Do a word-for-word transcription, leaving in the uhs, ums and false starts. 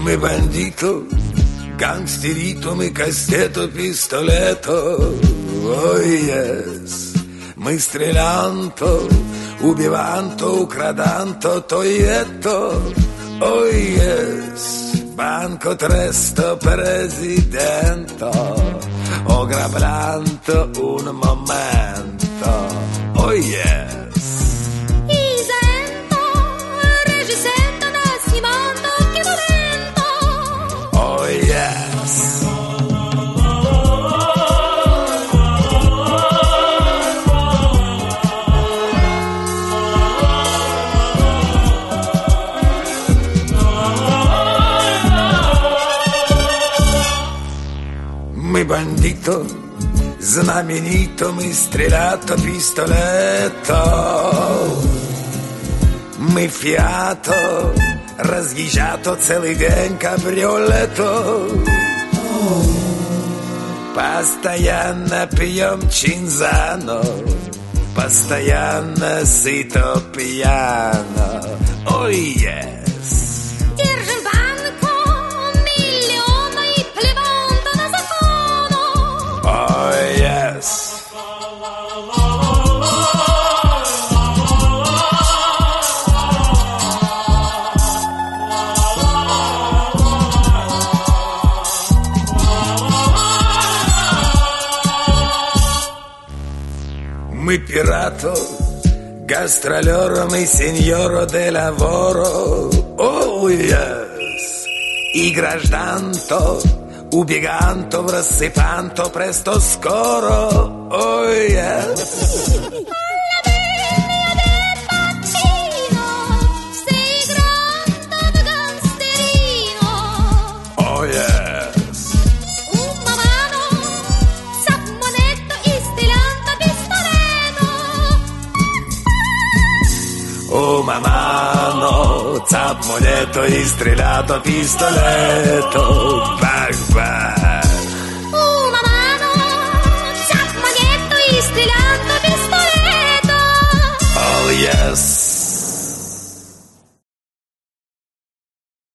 Мы bandito, gangsterito, мы кастето, пистолето. Ой, yes. Мы стрелянто, убиванто, украданто, тоиетто. Ой, yes. Banco tresto presidente, oggrablanto un momento. Oh yes. Isento, regisento, nascimento, che momento. Oh yes. Мы bandito, знаменито, мы стрелято, пистолето. Мы fiato, разъезжато, целый день кабриолето. Постоянно пьем чинзано, постоянно сыто пьяно. Ой, yes. Держим банку, миллиона и плеванта на закону. Oh, yes. Мы пирато, гастролером и сеньоро де лаворо. Oh, yes. И гражданто, убеганто, рассыпанто, престо скоро. Oh, yes. Oh, yes. Uma mano, zap moneto, istrellato, pistoletto, bang bang.